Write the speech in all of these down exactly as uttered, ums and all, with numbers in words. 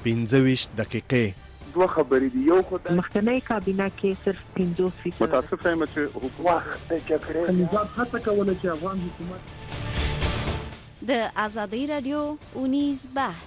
پنځه ویشت دقیقې. دوه خبرې دي. یو خو د مخکنی کابینه کې صرف پنځوس فیصد متاسف یم چې حکومت د جګړې نظام هڅه کوله چې افغان حکومت د ازادي رادیو اونیز بحث.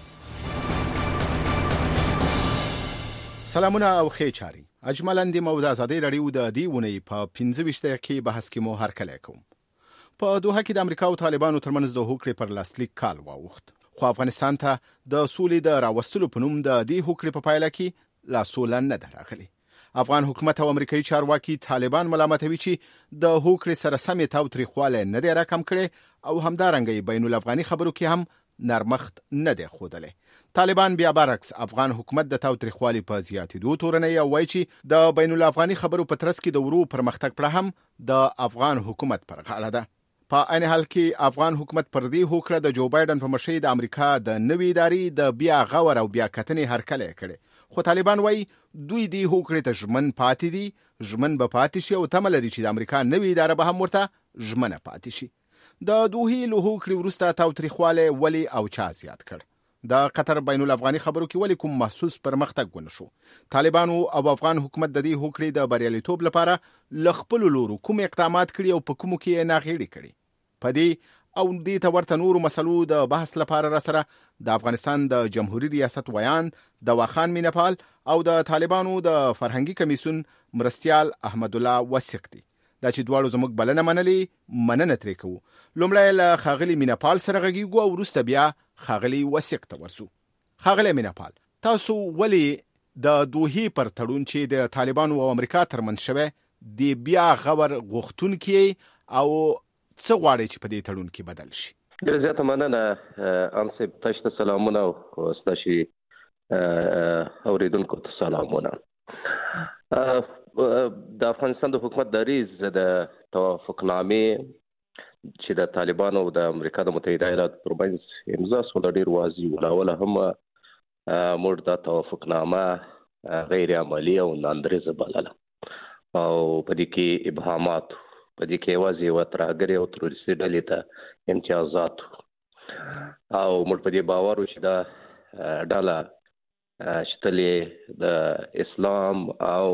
سلامونه او ښې چاري. اجملاً د موضوع ازادي رادیو د دې ونې په پنځه ویشت دقیقې بحث کې مو هرکلی کوم. په دوحه کې د امریکا او طالبانو ترمنځ د هوکړې پر لاسلیک کال واوښت، خو افغانستان ته د سولې د راوستلو په نوم د دې هوکړې په پایله کې لا سوله نه ده راغلې. افغان حکومت او امریکایي چارواکي طالبان ملامتوي چې د هوکړې سره سمې تاوتریخوالی نه دی راکم کړی او همدارنګه بین الافغاني خبرو کې هم نرمښت نه دی ښودلی. طالبان بیا برعکس افغان حکومت د تاوتریخوالي په زیاتېدو تورنوي او وایي چې د بین الافغاني خبرو په ترڅ کې د ورو پرمختګ پړه هم د افغان حکومت پر غاړه ده. په عین حال کې افغان حکومت پر دې هوکړه د جو بایدن په مشرۍ د امریکا د نوې ادارې د بیا غور او بیا کتنې هرکلی کړی، خو طالبان وایي دوی دې هوکړې ته ژمن پاتې دي، ژمن به پاتې شي او تمه لري چې د امریکا نوې اداره به هم ورته ژمنه پاتې شي. د دوحې له هوکړې وروسته تاوتریخوالی ولې او چا زیات کړ؟ د قطر بین الافغاني خبرو کې ولې کوم محسوس پرمختګ ونه شو؟ طالبانو او افغان حکومت د دې هوکړې د بریالیتوب لپاره له خپلو لورو کوم اقدامات کړي او په کومو کې یې ناغېړي کړي؟ په دې او دې ته ورته نورو مسلو د بحث لپاره را سره د افغانستان د جمهوریت ریاست ویان دواخان مینپال او د طالبانو د فرهنګي کمیسیون مرستیال احمد الله وثیق دي. دا چې دواړو زموږ بلنه منلې، مننه ترې کوو. لومړی له ښاغلي مینپال سره غږیږو او وروسته بیا ښاغلي وثیق ته ورسو. ښاغلی مینپال، تاسو ولې د دوحې پر تړون چې د طالبانو او امریکا ترمنځ شوی د بیا غور غوښتونکي او څه غواړي چې په دې تړون کې بدل شي؟ ډېره زیاته مننه انصب، تاسو ته سلامونه او ستاسو اوریدونکو ته سلامونه. د افغانستان د حکومت دریځ د توافقنامې چې د طالبانو او د امریکا د متحده ایالاتو ترمنځ امضا شوله ډېر واضح وه. له اوله هم موږ دا توافقنامه غیر عملي او ناندریزه بلله او په دې کې ابهامات، په دې کې یوازې یوه ترهګرې او تروریستي ډلې ته امتیازات او موږ په دې باور وو چې دا ډله شتلې د اسلام او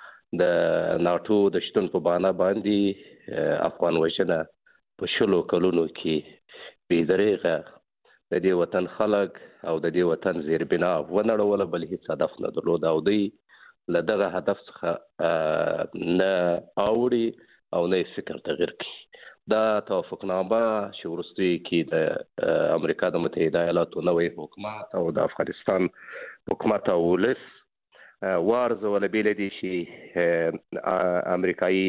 د ناټو د شتون په بانه باندې افغان وژنه په شلو کلونو کې بې دریغه د دې وطن خلک او د دې وطن زیربنا ونړوله، بل هیڅ هدف نه درلود او دوی له دغه هدف څخه نه اوړي او نه فکر تغیر کړي. دا توافقنامه چې وروستي کې د امریکا د متحده ایالاتو نوی حکومت او د افغانستان حکومت او ولس وارزوله بېله دې چې امریکایي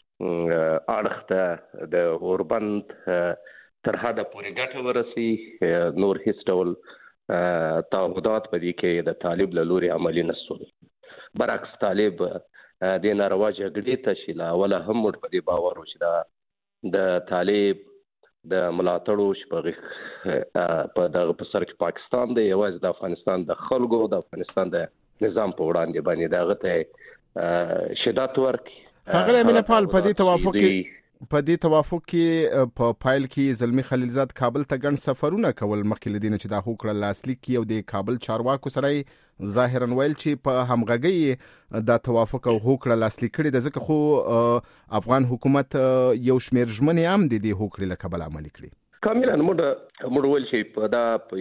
اړخ ته د اوربند تر حده پورې ګټه ورسي، نور هیڅ ډول تعهدات په دې کې د طالب له لوري عملي نه شول. برعکس طالب د ناروا جګړې ته چې له اوله هم موږ په دې باور وو چې دا د طالب د ملاتړو چې په دغه په سر کې پاکستان دی، یوازې د افغانستان د خلکو د افغانستان د نظام په وړاندې باندې دغه ته شدت ورکړي. ښاغلی مینپال، په دې توافق کې په دې توافق کې په پایل کې زلمی خلیلزاد کابل ته ګڼ سفرونه کول مخکې له دې نه چې دا هوکړه لاسلیک کړي او د کابل چارواکو سره یې ظاهرا ویل چې په همغږۍ دا توافق او هوکړه لاسلیک کړي ده، ځکه خو افغان حکومت یو شمېر ژمنې هم د دې هوکړې له کبله عملي کړي. کاملا موږ موږ ویل چې دا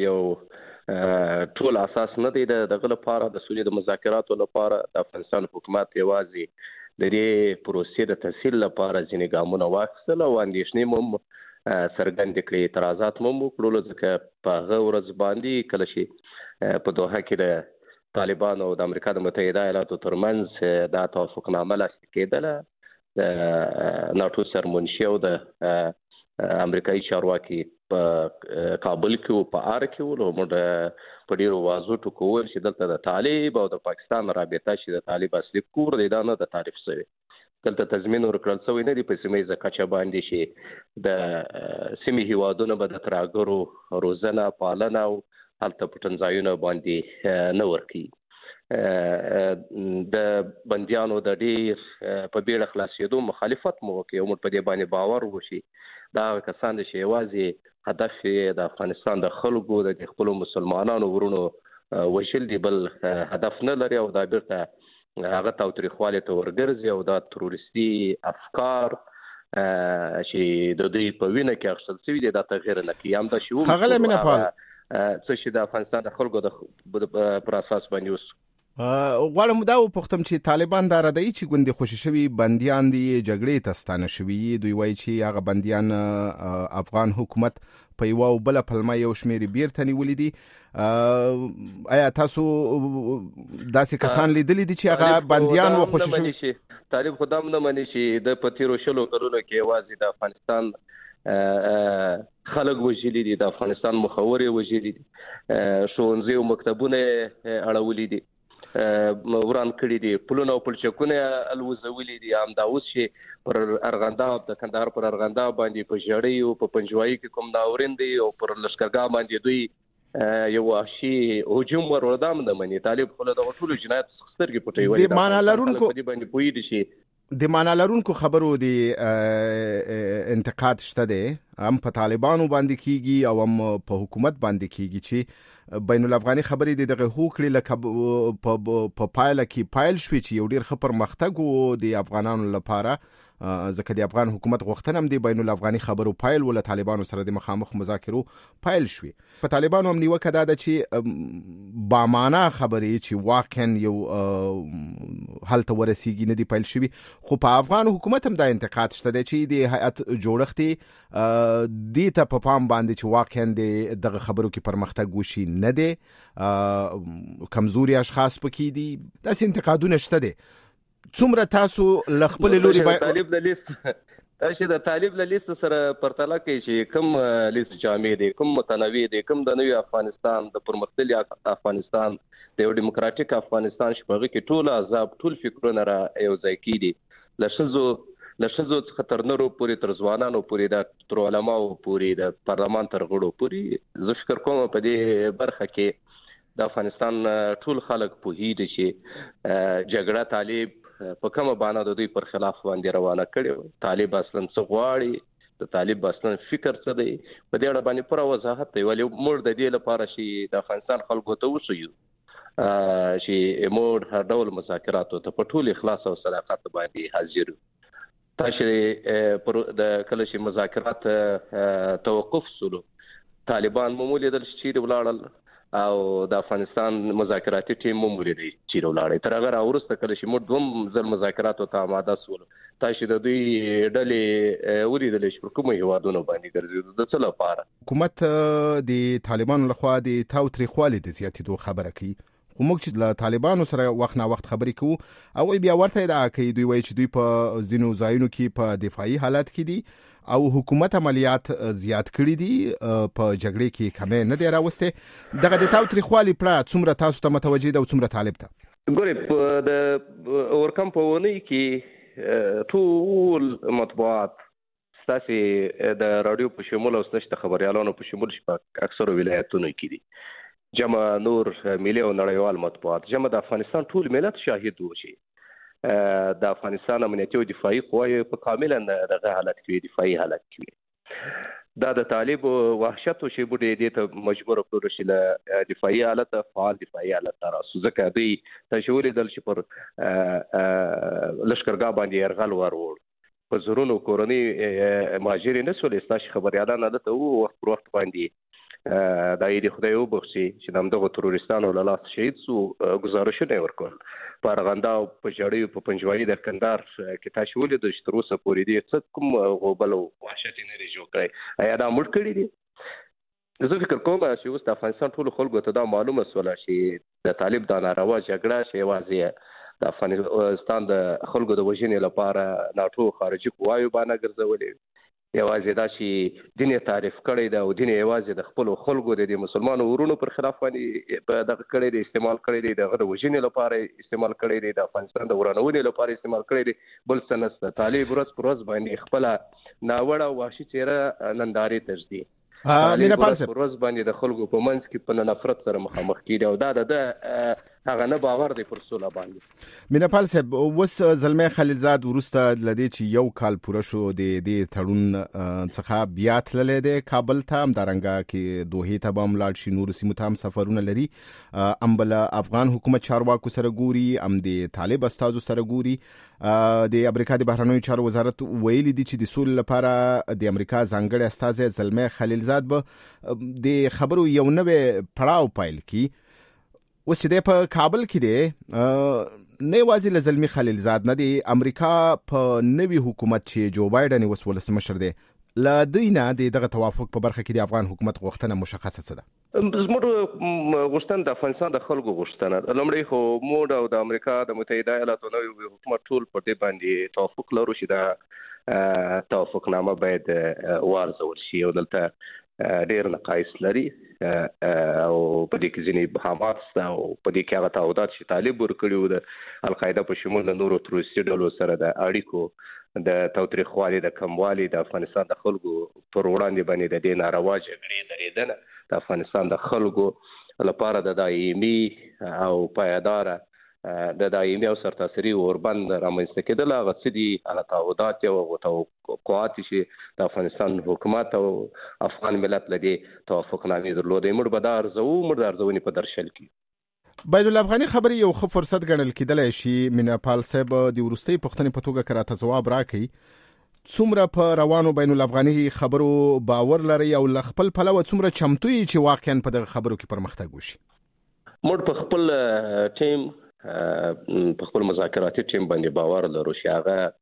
یو ټول اساس نه دی د دغه لپاره د سولې د مذاکراتو لپاره د افغانستان حکومت یوازې د دې پروسې د تسهیل لپاره ځینې ګامونه واخیستل او اندېښنې مو څرګندې کړې، اعتراضات مو وکړل، ځکه په هغه ورځ باندې کله چې په دوحه کې د طالبانو او د امریکا د متحده ایالاتو ترمنځ دا توافقنامه لاسلیک کېدله، د ناټو سرمنشي او د امریکایي چارواکي په کابل کې او په ار کې ول، موږ په ډیرو واضح ټکو وویل چې دلته د طالب او د پاکستان رابطه چې د طالب اصلي کور دی دا نه د تعریف شوی، دلته تضمین ورکړل شوی نه دی په سیمه ییزه کچه باندې چې د سیمې هیوادونو به د ترهګرو روزنه پالنه او هلته پټنځایونه باندې نه ورکوي. د بندیانو د ډیر په بیړه خلاصېدو مخالفت مو وکړي او موږ په دې باندې باور وشي دا کسان چې یوازې هدف د افغانستان د خلکو د خپلو مسلمانانو ورونو وشل دی بل هدف نه لري او دا بیرته هغه تاوتریخواله ته ورګرځي او دا تروریستي افکار چې د دوی په وینه کې اخیستل شوي دي دا تغیر نه کوي هم دا شی خغله مینه پال څه چې د افغانستان د خلکو د پر اساس باندې اوس غواړم دا وپوښتم چې طالبان دا ردی چې ګوندې خوشي شوي بنديان دي جګړې ته ستانه شوي دوی وایي چې هغه بنديان افغان حکومت په یو او بل پلمه یو شمېر بیرته نیولې دي آیا تاسو داسې کسان لیدلې دي چې هغه بنديان و خوشي شوي طالب خدام نه مني چې د پتیرو شلو کلونو کې واځي د افغانستان خلک وژلي دي د افغانستان مخوري وژلي دي ښوونځي او مکتبونه اړولې دي وران کړی دي پلونه او پلچکونه الوزولي دي هم دا اوس چې پر ارغنداب د کندهار پر ارغنداب باندې په جړی او په پنجوایي کې کوم ناورین دي او پر لشکرګاه باندې دوی یو وحشي هجوم ورودام نه مني طالب خو د ټولو جنایت سترګې پټوي وایي د معنا لرونکو په دې باندې پوي دي شي د معنا لرونکو خبرو دی انتقاد شته دي هم په طالبانو باندې کیږي او هم په حکومت باندې کیږي چې بین الافغاني خبرې د دغه هوکړې لکه په پایله کې پایل شوي چې یو ډیر ښه پرمختګ و د افغانانو لپاره ځکه د افغان حکومت غوښتنه هم د بین الافغاني خبرو پایل ول طالبانو سره د مخامخ مذاکرو پایل شوي په طالبانو هم نیوکه دا ده چې با معنا خبرې چې واقعا یو هلته ورسیږي نه دی پایل شوي خو په افغان حکومت هم دا انتقاد شته دی چې د هیئت جوړښت دې ته په پام باندې چې واقعا دغه خبرو کې پرمختګ وشي نه دی کمزوري اشخاص پکې دي داسې انتقادونه شته دي څومره تاسو لخپل لوري طالب د لیست چې د طالب له لیست سره پرتله کوي چې کوم لیست جامع دی کوم متنوع دی کوم د نوې افغانستان د پرمختللي افغانستان د یو دیموکراتیک افغانستان شپږ کې ټول عذاب ټول فکرونه را یو ځای کیدي لشزو لشزو څخه تر نورو پورې تر ځوانانو پورې د تر علماو پورې د پارلمان تر غړو پورې زه فکر کوم په دې برخه کې د افغانستان ټول خلک په هیڅ چې جګړه طالب په کومه باندې د دوی پر خلاف باندې روانه کړي طالب اصلا څه غواړي د طالب اصلا فکر څه دی په دې اړه باندې پر وضاحت دی ولی موږ د دې لپاره چې د افغانستان خلکو ته وسوي چې موږ هر ډول مذاکرات ته په ټول اخلاص او صداقت باندې حاضر تاسو پر د کله چې مذاکرات توقف سولو طالبان معمولی د شي ولاړل او د افغانستان مذاکراتي ټیم ممولې دی چې ولاړی تر هغه راورسته کله چې موږ دوم ځل مذاکرات ته آماده سول تاسو د دوی ډلې ولیدل چې کومه هوادونه باندې ګرځي د څه لپاره حکومت د طالبانو لخوا د تاوتریخوالي د زیاتېدو خبره کوي خو موږ چې له طالبانو سره وخت نه وخت خبرې کوو او بیا ورته ادعا کوي دوی وایي چې دوی په ځینو ځایونو کې په دفاعي حالت کې دي او حکومت عملیات زیات کړی دي په جګړې کې کمې نه دی راوسته دغه د تاوتریخوالي پړه څومره تاسو ته متوجه ده او څومره طالب ته ګورې د اورکم په ونی کې ټول مطبوعات ستاسو د رادیو په شمول او ستاسو خبريالانو په شمول شپه اکثر ولایتونو کې دي جمع نور ملي او نړیوال مطبوعات جمع د افغانستان ټول ملت شاهد وشي د افغانستان امنیتي او دفاعي قواې په کاملا دغه حالت کې دفاعي حالت کې دا د طالب وحشت او شی بډې دې ته مجبور کړو چې له دفاعي حالت فعال دفاعي حالت تراسو ځکه دوی تشویر دل چې پر لشکرګاه باندې يرغل ورور په زرونو کورنۍ مهاجرین نسول استاش خبريالان عادت او وخت پر وخت باندې دا یې د خدای وبخشي چې دغه تروریستانو له لاس شهید سو گزارشونه ورکول په ارغنداب په جړی په پنجوایي د کندهار کې تاسو ولې د شتروسه پورې دي څه کوم غوبل او وحشت نه لري جوړ کړی ایا دا مړ کړی دي زه فکر کوم چې اوس د افغانستان ټول خلکو ته دا معلومه سوله چې د طالب د ناروا جګړه شی واځي د افغانستان د خلکو د وژنې لپاره ناټو خارجي قواوی باندې ګرځولې یوازې دا چې دین تعریف کړی دا او دین یوازې د خپل خلکو د مسلمانانو ورونو پر خلاف باندې په دغه کړی دی استعمال کړی دی دغه وژنې لپاره استعمال کړی دی د افغانستان د ورانونې لپاره استعمال کړی دی بل څه نشته طالب ورځ پر ورځ باندې خپل ناوړه او وحشي چهره ننداري تجدي مینا پالسه ورځ باندې د خلکو په منځ کې په نفرت سره مخامخ کیږي او دا د هغه نه باور دی پر سوله باندې. میناپال صاحب وس زلمی خلیلزاد ورسته لدی چې یو کال پوره شو د دې تړون څخه بیا تللی دی کابل ته، همدارنګه کې دوحې ته به هم لاړ شي، نورو سیمو ته هم سفرونه لري، ام بل افغان حکومت چارواکو سره ګوري، ام د طالب استازو سره ګوري. د امریکا د بهرنیو چارو وزارت ویلي دي چې د سولې لپاره د امریکا ځانګړی استازی زلمی خلیلزاد به د خبرو یو نوی پړاو پیل کی. اوس چې دی په کابل کې دی، نه یوازې له زلمي خلیلزاد نه دی، امریکا په نوي حکومت چې جو بایډن اوس ولسمشر دی، له دوی نه د دغه توافق په برخه کې د افغان حکومت غوښتنه مشخصه څه ده؟ زموږ غوښتنه د افغانستان د خلکو غوښتنه لومړی خو موږ او د امریکا د متحده ایالاتو نوي حکومت ټول پر دې باندې توافق لرو چې دا توافقنامه باید وارزول شي او دلته ډېر نقایص لري او په دې کې ځینې ابهامات او په دې کې هغه تعهدات چې طالب ورکړي وو د القاعده په شمول د نورو تروریستي ډلو سره د اړیکو د تاوتریخوالي د کموالي د افغانستان د خلکو پر وړاندې باندې د دې ناروا جګړې درېدنه د افغانستان د خلکو لپاره د دایمي او پایداره د دایمي او سرتاسري اوربند رامنځته کېدل هغه څه دي، هغه تعهدات او توقعات چې د افغانستان حکومت او افغان ملت له دې توافقنامې درلودې. موږ به دا ارزو، موږ د ارزونې په درشل کې. بین الافغاني خبرې یو ښه فرصت ګڼل کېدلی شي. میناپال صاحب د وروستۍ پوښتنې په توګه که راته ځواب راکړئ، څومره په روانو بین الافغاني خبرو باور لري او له خپل پلوه څومره چمتو یې چې واقعا په دغه خبرو کې پرمختګ وشي؟ موږ په خپل ټیم په خپل مذاکراتي ټیم باندې باور لرو چې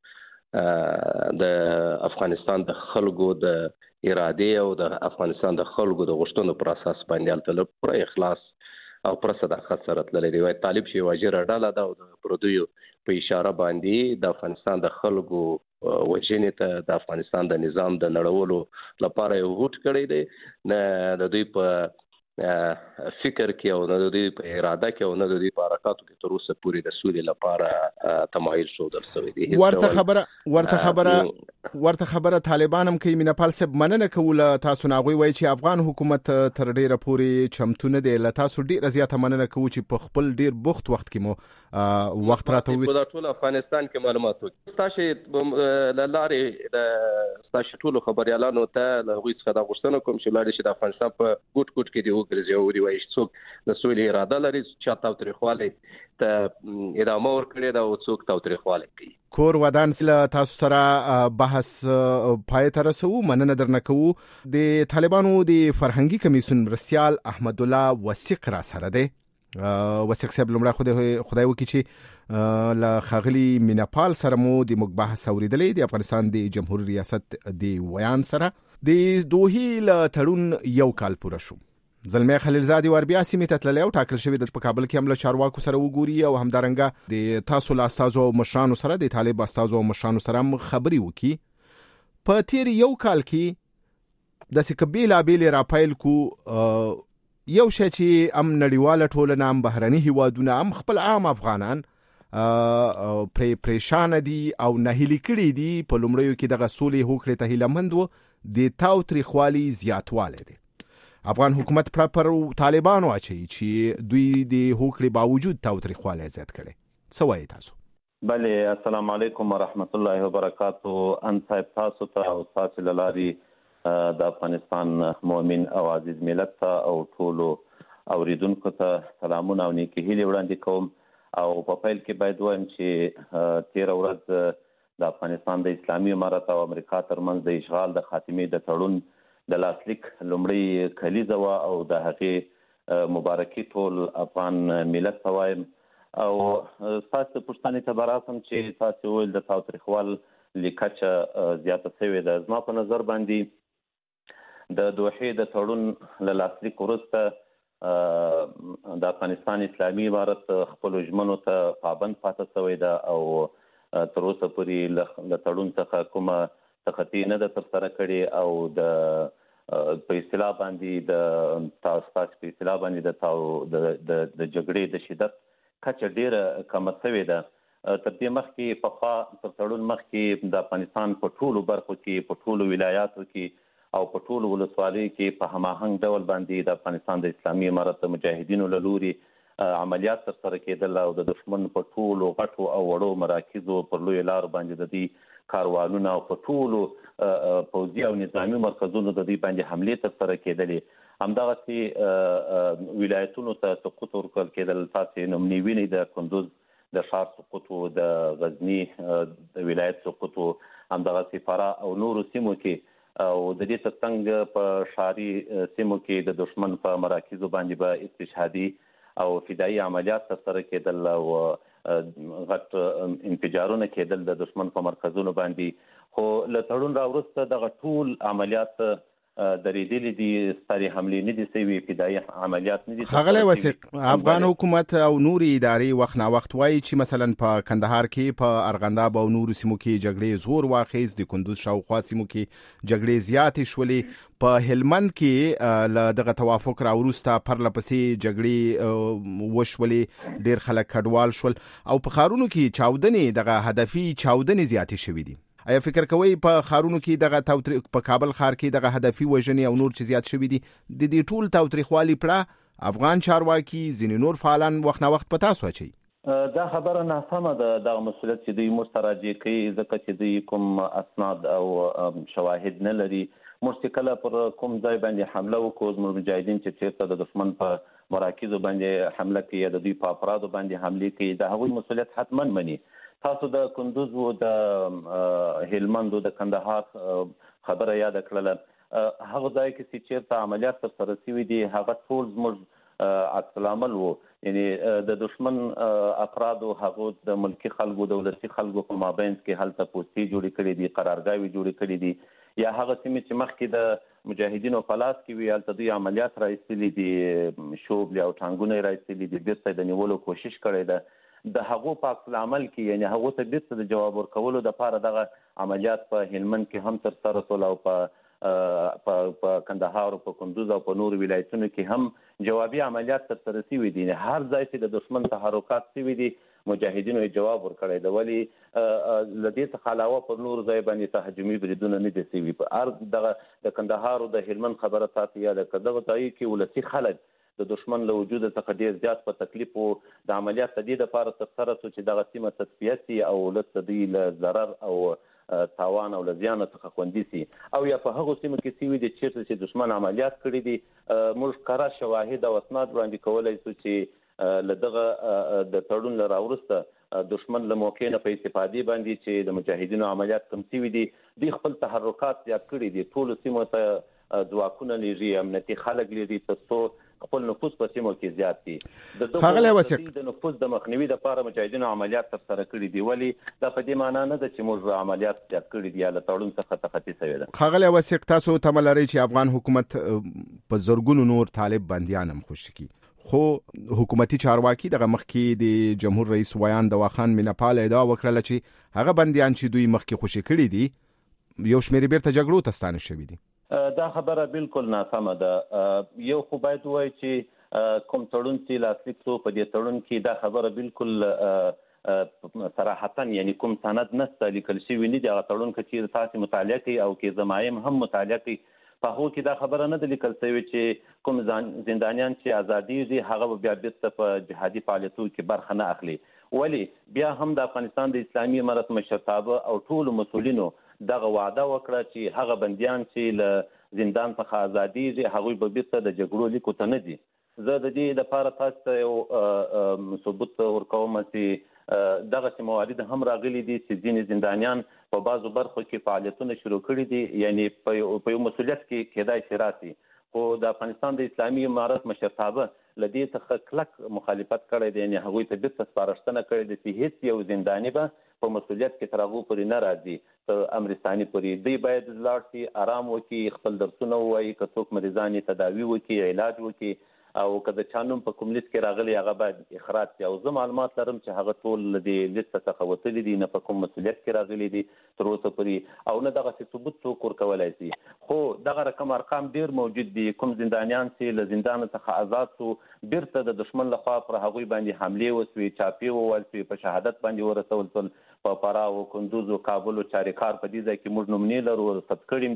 هغه د افغانستان د خلکو د ارادې او د افغانستان د خلکو د غوښتنو پر اساس باندې البته پوره اخلاص او پر صداقت سره تللی دی. طالب چې واجر ډاله دا د پردیو په اشاره باندې د افغانستان د خلکو وجنې ته د افغانستان د نظام د نړولو لپاره یو هوټ کړی دی، نه د دوی په فکر کې او نه د دوی په اراده کې او نه د دوی په حرکاتو کې تر اوسه پورې د سولې لپاره تمایل ښودل شوی دی. ورته خبره ورته خبره ورته خبره طالبان هم کوي. میناپال صاحب مننه کوله تاسو نه، هغوی وایي چې افغان حکومت تر ډیره پورې چمتو نه دی. له تاسو ډیره زیاته مننه کوو چې په خپل ډیر بوخت وخت کې مو وخت راته وویست. په ټول افغانستان کې معلومات وکړي. تاسو له لارې د تاسو ټول خبريالانو ته له هغوی څخه دا غوښتنه کوم چې لاړ شي د افغانستان په ګوټ ګوټ کې دی وګرځي او دی وایي چې څوک د سولې اراده لري چې تاوتریخوالی ته ادامه ورکړي دا او څوک تاوتریخوالی کوي. کور ودان سره تاسو سره بحث پای ته رسو. مننه درنه کوو. د طالبانو د فرهنګي کمیسیون مرستیال احمد الله وثیق را سره دی. وثیق صاحب لومړی خدای خدای وکړي چې له ښاغلي میناپال سره مو د موږ بحث اورېدلی د افغانستان د جمهوري ریاست د ویان سره. د دوحې له تړون یو کال پوره شو. زلمی خلیلزاد ور بیا سیمې ته تللی او ټاکل شوی د په کابل کې هم له چارواکو سره وګوري او همدارنګه د تاسو له استازو او مشرانو سره د طالب استازو او مشرانو سره هم خبرې وکړي. په تیر یو کال کې داسې که بېلابېلې راپیل کو یو شی چې هم نړیواله ټولنه هم بهرني هیوادونه هم خپل عام افغانان پرې پریشانه دي او نهیلي کړي دي. په لومړیو کې دغه سولې هوکړې ته هیلهمند وو، د تاوتریخوالي زیاتوالی دی. افغان حکومت پر پر طالبانو اچي چې دوی د هوکړې باوجود تاوتریخوالی زیات کړي. څه وایي تاسو؟ بله، السلام علیکم ورحمت الله وبرکاتو. ان صاحب تاسو ته او تاسو له لارې د افغانستان مؤمن او عزیز ملت ته او ټولو اوریدونکو ته سلامونه او نیکې هیلې وړاندې کوم. او په پیل کې باید وایم چې تېره ورځ د افغانستان د اسلامي امارت او امریکا ترمنځ د اشغال د خاتمې د تړون د لاسلیک لومړی کلیزه وه او د هغې مبارکي ټول افغان ملت ته وایم. او ستاسو پوښتنې ته به راسم چې تاسو وویل د تاوتریخوال کچه زیاته شوې ده. زما په نظر باندې د دوحې د تړون له لاسلیک وروسته د افغانستان اسلامي امارت خپلو ژمنو ته پابند پاتې شوی ده او تر اوسه پورې له تړون څخه کومه تخطي نه ده ترسره کړې او د په اصطلاح باندې د تاسو په اصطلاح باندې د د جګړې د شدت کچه ډېره کمه شوې ده. تر دې مخکې پخوا تر تړون مخکې د افغانستان په ټولو برخو کې په ټولو ولایاتو کې او په ټولو ولسوالیو کې په هماهنګ ډول باندې د افغانستان د اسلامي امارت د مجاهدینو له لوري عملیات ترسره کېدل او د دښمن په ټولو غټو او وړو مراکزو پر لویو لارو باندې د دې کاروانونه او په ټولو پوځي او نظامي مرکزونو د دې باندې حملې ترسره کېدلې. همدغسې ولایتونو ته سقوط ورکړل کېدل. تاسې نومنې وینئ د کندوز د ښار سقوط و، د غزني د ولایت سقوط و، همدغسې فراه او نورو سیمو کې او د دې ترڅنګ په ښاري سیمو کې د دښمن په مراکزو باندې به استشهادي او فدایي عملیات ترسره کېدل او غټ انفجارونه کېدل د دښمن په مرکزونو باندې. خو له تړون راوروسته دغه ټول عملیات درېدلي دي، سترې حملې نه دي سوي، فدایي عملیات نه دي. ښاغلی وثیق، افغان حکومت او نورې ادارې وخت ناوخت وایي چې مثلا په کندهار کې، په ارغنداب او نورو سیمو کې جګړې زور واخیست، د کندوز شاوخوا سیمو کې جګړې زیاتې شولې، په هلمند کې له دغه توافق راوروسته پرله پسې جګړې وشولې، ډېر خلک کډوال شول او په ښارونو کې چاودنې، دغه هدفي چاودنې زیاتې شوي دي. آیا فکر کوئ په ښارونو کې دغه په کابل ښار کې دغه هدفي وژنې او نور چې زیات شوي دي، د دې ټول تاوتریخوالي پړه افغان چارواکي ځینې نور فعالان وخت نه وخت په تاسو اچوي؟ دا خبره ناسمه ده. دغه مسؤلیت چې دوی موږ ته راجع کوي ځکه چې دوی کوم اسناد او شواهد نه لري. موږ چې کله پر کوم ځای باندې حمله وکړو، زموږ مجاهدین چې چېرته د دښمن په مراکزو باندې حمله کوي یا د دوی په افرادو باندې حملې کوي، د هغوی مسؤلیت حتما مني. تاسو د کندوز و، د هلمند و، د کندهار خبره یاده کړله. هغه ځای کې چې چېرته عملیات ترسره شوي دي هغه ټول زموږ عکس العمل و، یعنی د دښمن افرادو هغو د ملکي خلکو، دولتي خلکو په مابینځ کې هلته پوستې جوړې کړې دي، قرارګاوې جوړې کړې دي، یا هغه سیمې چې مخکې د مجاهدینو په لاس کې وي هلته دوی عملیات را ایستلي دي، شوبلې او ټانګونه یې را ایستلي دي، بیرته د نیولو کوشش کړی ده. د هغو په عکس العمل کې یعنی هغو ته بیرته د جواب ورکولو دپاره دغه عملیات په هلمند کې هم ترسره شول او په په کندهار او په کندوز او په نورو ولایتونو کې هم جوابي عملیات ترسره شوي دي. هر ځای چې د دښمن تحرکات شوي دي مجاهدینو یې جواب ورکړی دی، ولې له دې څخه علاوه پر نورو ځای باندې تهجمي بریدونه نه دي شوي. په هر دغه د کندهار او د هلمند خبره تاسو یاده کړه، دغه ځای کې ولسي خلک د دښمن له وجوده څخه ډېر زیات په تکلیف و. د عملیات د دې دپاره ترسره شو چې دغه سیمه تصفیه سي او ولس د دوی له ضرر او تاوان او له زیانه څخه خوندي سي، او یا په هغو سیمو کې سوي دي چېرته چې دښمن عملیات کړي دي. موږ کره شواهد او اسناد وړاندې کولی شو چې له دغه د تړون له راوروسته دښمن له موقع نه په استفادې باندې چې د مجاهدینو عملیات کم سوي دي، دوی خپل تحرکات زیات کړي دي، ټولو سیمو ته ځواکونه لېږي، امنیتي خلک لېږي تر څو خپل نفوذ په سیمو کې زیات دي. د نفوذ د مخنیوي لپاره مجاهدینو عملیات ترسره کړي دي، ولې دا په دې معنا نه ده چې موږ عملیات زیات کړي دي یا له تړون څخه تخطي شوې ده. ښاغلی وثیق، تاسو تمه لرئ چې افغان حکومت په زرګونو نور طالب بندیان هم خوشي کړي، خو حکومتي چارواکي دغه مخکې د جمهور رئیس ویان دواخان مینهپال ادعا وکړله چې هغه بندیان چې دوی مخکې خوشي کړي دي یو شمېر بیرته جګړو ته ستانه شوي دي. دا خبره بالکل ناسمه ده. یو خو باید ووایي چې کوم تړون چې لاسلیک شو په دې تړون کې دا خبره بالکل صراحتا یعنی کوم سند نشته لیکل شوي نه دي. هغه تړون که چېرې تاسې مطالعه کوئ او که ضمایم هم مطالعه کوئ په هغو کې دا خبره نه ده لیکل شوې چې کوم زندانیان چې ازادېږي هغه به بیا بیرته په جهادي فعالیتونو کې برخه نه اخلي، ولې بیا هم د افغانستان د اسلامي امارت مشرتابه او ټولو مسؤلینو دغه وعده وکړه چې هغه بندیان چې له زندان څخه ازادېږي هغوی به بیرته د جګړو لیکو ته نه ځي. زه د دې لپاره تاسو ته یو ثبوت ورکوم چې دغسې موارد هم راغلي دي چې ځینې زندانیان په بعضو برخو کې فعالیتونه شروع کړي دي، یعنی په یو مسؤلیت کې کېدای شي راسي، خو د افغانستان د اسلامي امارت مشرتابه له دې څخه کلک مخالفت کړی دی، یعنې هغوی ته بیرته سپارښتنه کړې ده چې هېڅ یو زنداني به په مسؤلیت کې تر هغو پورې نه راځي تر امرستاني پورې. دوی باید لاړ شي، آرام وکړي، خپل درسونه ووایي، که څوک مریضان یې تداوي وکړي، علاج وکړي، او که د چا نوم په کوم لیست کې راغلی هغه باید اخراج شي. او زه معلومات لرم چې هغه ټول له دې لیست څخه وتلي دي، نه په کوم مسؤلیت کې راغلي دي تر اوسه پورې، او نه دغسې ثبوت څوک ورکولی شي. خو دغه رقم ارقام ډېر موجود دي، کوم زندانیان چې له زندانه څخه آزاد شو بیرته د دښمن لخوا پر هغوی باندې حملې وسوې، چاپې وویل شوې، په شهادت باندې ورسول شول. په فراه او کندوز او کابل او چاریکار په دې ځای کې موږ نمونې لرو، ثبت کړي دي،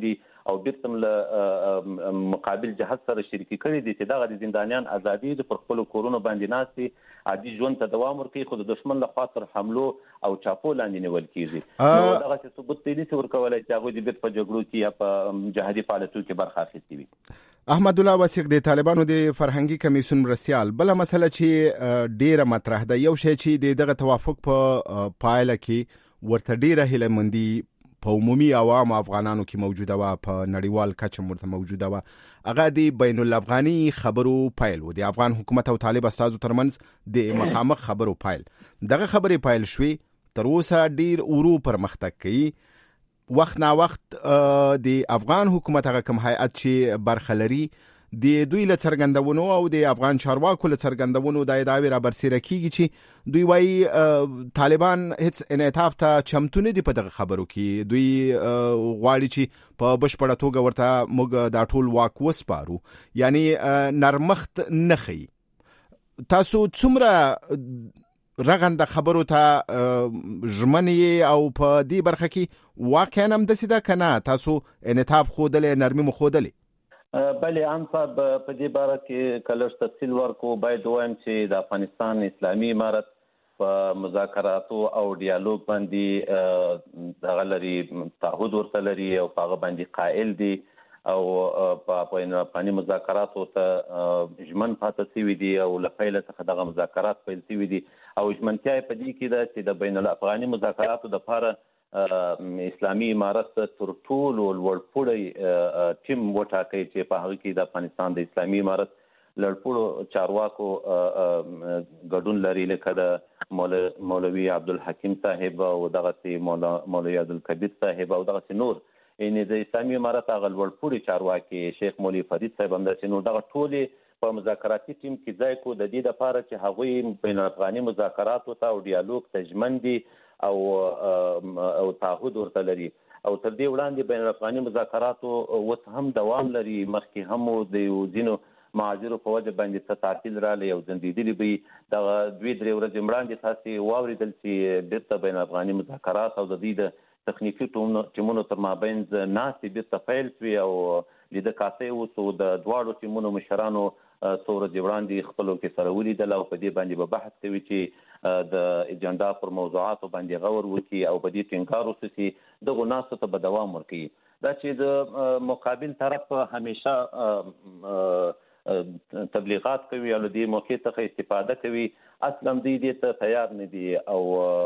او بیرته له مقابل جهت سره شریکي کړي دي چې دغه د زندانیان ازادي د پر خپل کورونو باندې ناستي عادي ژوند ته دوام ورکړي، خو د دشمن له خوا تر حملو او چاپو لاندې نیول کیږي. نو دغه څه ثبوت دی چې ورکولای چې هغه د بیت په جګړو کې یا په جهادي فعالیتونو کې برخه اخیستي وي. احمد الله وثیق د طالبانو د فرهنګي کمیسیون مرستیال. بل مسله چې ډیره مطرح ده، یو شی چې دغه توافق په پایله کې ورته ډیره هیله‌مندي په عمومي عوام افغانانو کې موجوده و، په نړیوال کچه ورته موجوده و، هغه د بین الافغاني خبرو پایل و، د افغان حکومت او طالب استازو ترمنځ د مخامخ خبرو پایل. دغه خبرې پایل شوي، تر اوسه ډیر ورو پرمختګ کوي. وخت نا وخت د افغان حکومت هغه کوم هیئت چې برخه لري د دوی له څرګندونو او د افغان چارواکو له څرګندونو د ادعاوې را برسېره کیږي چې دوی وایي طالبان هیڅ انعطاف ته چمتو نه دي په دغه خبرو کې. دوی غواړي چې په بشپړه توګه ورته موږ دا ټول واک وسپارو، یعنی نرمښت نه ښیي. تاسو څومره رغنده خبرو ته ژمنې او په دې برخه کې واقعا هم داسې ده که نه تاسو انعطاف ښودلی، نرمي مو ښودلی؟ بله ان صاحب په دې باره کې که لږ تفصیل ورکړو، باید ووایم چې د افغانستان اسلامي امارت په مذاکراتو او ډیالوګ باندې دغه لري، تعهد ورته لري او په هغه باندې قائل دي او په بین الافغاني مذاکراتو ته ژمن پاتې شوي دي او له پیله څخه دغه مذاکرات پیل شوي دي. او ژمنتیا یې په دې کې ده چې د بین الافغاني مذاکراتو دپاره اسلامي امارت تر ټولو لوړپوړی ټیم وټاکي چې په هغه کې د افغانستان د اسلامي امارت لوړپوړو چارواکو ګډون لري، لکه د مولوي عبدالحکیم صاحب او دغسې مولوي عبدالکبیر صاحب او دغسې نور، یعنې د اسلامي امارت هغه لوړپوړي چارواکي شیخ مولوي فرید صاحب همداسې نور، دغه ټولې په مذاکراتي ټیم کې ځای کو د دې لپاره چې هغوی بین الافغاني مذاکراتو ته او ډیالوګ ته ژمن دي او او تعهد ورته لري. او تر دې وړاندې بین الافغاني مذاکراتو اوس هم دوام لري. مخکې هم د یو ځینو معاذیرو په وجه باندې څه تعطیل راغلی او ځنډېدلي به دغه دوې درې ورځې وړاندې تاسې واورېدل چې بېرته بین الافغاني مذاکرات او د دوی د تخنیکي ټیمونو تر مابین ناستې بېرته پیل شوې او لیده کاته یې اوس د دواړو ټیمونو مشرانو څو ورځې وړاندې خپلو کې سره ولیدل او په دې باندې به بحث کوي چې د اجنډا پر موضوعاتو باندې غور وکړي او په دې ټینګار وشي چې دغو ناستو ته به دوام ورکوي. دا چې د مقابل طرف همیشه تبلیغات کوي او له دې موقع څخه استفاده کوي، اصلا دوی دې ته تیار نه دي او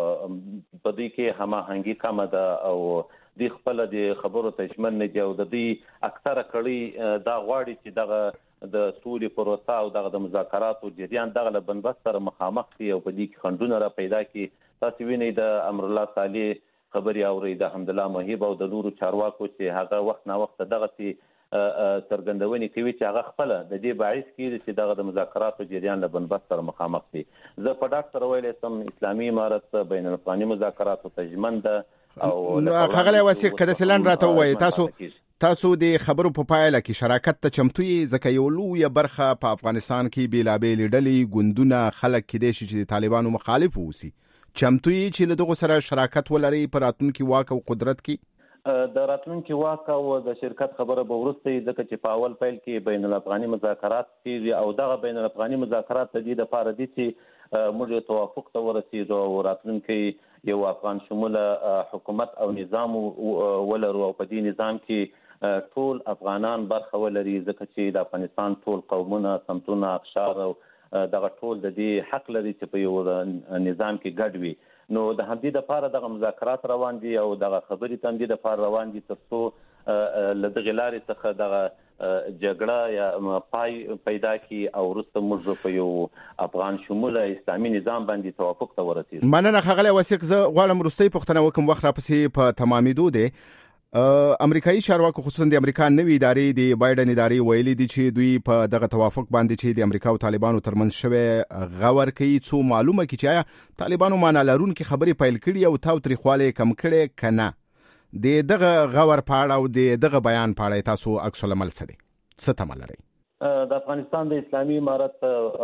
په دوی کې هماهنګي کمه ده او دوی خپله د خبرو ته ژمن نه دي او د دوی اکثره کړۍ دا غواړي چې دغه د سولې پروسه او دغه د مذاکراتو جریان دغه له بنبست سره مخامخ شي او په دې کې خنډونه را پیدا کړي. تاسو وینئ د امرالله صالح خبرې اورئ، د حمدالله محب او د نورو چارواکو چې هغه وخت نا وخت دغسې څرګندونې کوي چې هغه خپله د دې باعث کېږي چې دغه د مذاکراتو جریان له بنبست سره مخامخ شي. زه په ډاډ سره ویلی شم اسلامي امارت بین الافغاني مذاکراتو ته ژمن ده. او ښاغلی وثیق که داسې لنډ راته ووایي، تاسو تاسو د خبرو په پایله کې شراکت ته چمتو یې؟ ځکه یو لویه برخه په افغانستان کې بېلابېلې ډلې، ګوندونه، خلک کیدای شي چې د طالبانو مخالف واوسي. چمتو یې چې له دغو سره شراکت ولرئ په راتلونکي واک او قدرت کې؟ د راتلونکي واک او د شرکت خبره به وروسته وي، ځکه چې په اول پیل کې بین الافغاني مذاکرات کېږي او دغه بین الافغاني مذاکرات د دې دپاره دي چې موږ یو توافق ته ورسېږو او راتلونکی یو افغان شموله حکومت او نظام ولرو او په دې نظام کې ټول افغانان برخه ولري، ځکه چې د افغانستان ټول قومونه، سمتونه، اقشار او دغه ټول د دې حق لري چې په یو نظام کې ګډ وي. نو د همدې دپاره دغه مذاکرات روان دي او دغه خبرې ته همدې دپاره روان دي تر څو له دغې لارې څخه دغه جګړه یا پای پیدا کړي او وروسته موږ په یو افغان شموله اسلامي نظام باندې توافق ته ورسېږو. مننه ښاغلی وثیق. زه غواړم وروستۍ پوښتنه وکړم، وخت راپسې په تمامېدو دی. امریکایي چارواکو خصوصا د امریکا نوې ادارې د بایډن ادارې ویلي دي چې دوی په دغه توافق باندې چې د امریکا او طالبانو ترمنځ شوی غور کوي څو معلومه کړي چې آیا طالبانو معنا لرونکي خبرې پیل کړي او تاوتریخوالی کم کړی که نه. د دغه غور په اړه او د دغه بیان په اړه تاسو عکس العمل څه دی؟ څه تمه لرئ؟ د افغانستان د اسلامي امارت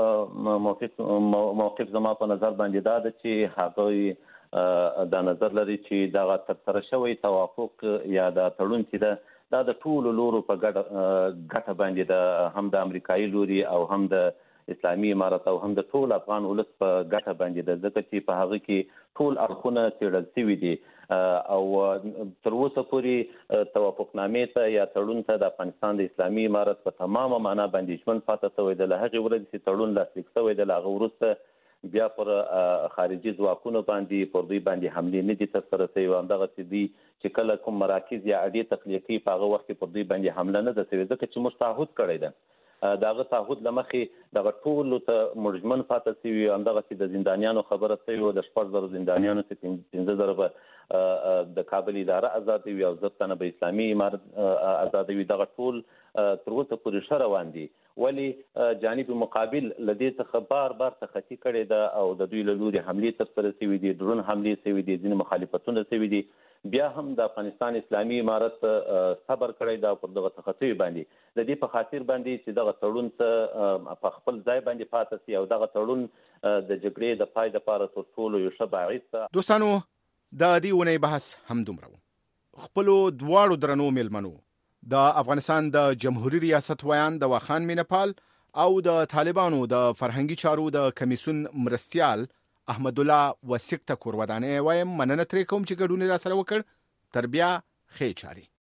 موقف موقف زما په نظر باندې دا ده چې هغوی دا نظر لري چې دغه ترسره شوی توافق یا د تړون چې ده دا د ټولو لورو په ګټه باندې د هم د امریکایي لوري او هم د اسلامي امارت او هم د ټول افغان ولس په ګټه باندې د ځکه چې په هغه کې ټول اړخونه څېړل شوي دي او تر اوسه پورې توافقنامې ته یا تړون ته د افغانستان د اسلامي امارت په تمامه معنا باندې ژمن پاتې شوی دی. له هغې ورځې چې تړون لاسلیک شوی دی له هغه وروسته بیا پر خارجي ځواکونو باندې پر دوی باندې حملې نه دي ترسره شوي او همدغسې دوی چې کله کوم مراکز یا اډې تخلیه کوي په هغه وخت کې پر دوی باندې حمله نه ده شوې ځکه چې موږ تعهد کړی ده د هغه تعهد له مخې دغه ټولو ته موږ ژمن پاتې شوي او همدغسې د زندانیانو خبره شوې وه د شپږ زرو زندانیانو چې پنځه زره به د کابل اداره ازادوي او زر تنه به اسلامي امارت ازادوي. دغه ټول تر اوسه پورې ښه روان دي ولې جانب مقابل له دې څخه بار بار تخطي کړې ده او د دوی له لوري حملې ترسره شوي دي، ډرون حملې شوي دي، ځینې مخالفتونه شوي دي. بیا هم د افغانستان اسلامي امارت صبر کړی ده پر دغه تخطیو باندې د دې په خاطر باندې چې دغه تړون ته په خپل ځای باندې پاتې شي او دغه تړون د جګړې د پای دپاره تر ټولو یو ښه باعث ده. دوستانو د دې اونۍ بحث همدومره و. خپلو دواړو درنو میلمنو د افغانستان د جمهوریت ریاست ویان د واخان مینپال او د طالبانو د فرهنګي چارو د کمیسیون مرستیال احمد الله وسیق ته کور ودانې وایم مننه ترې کوم چې ګډون را سره وکړ. تر بیا ښې چارې.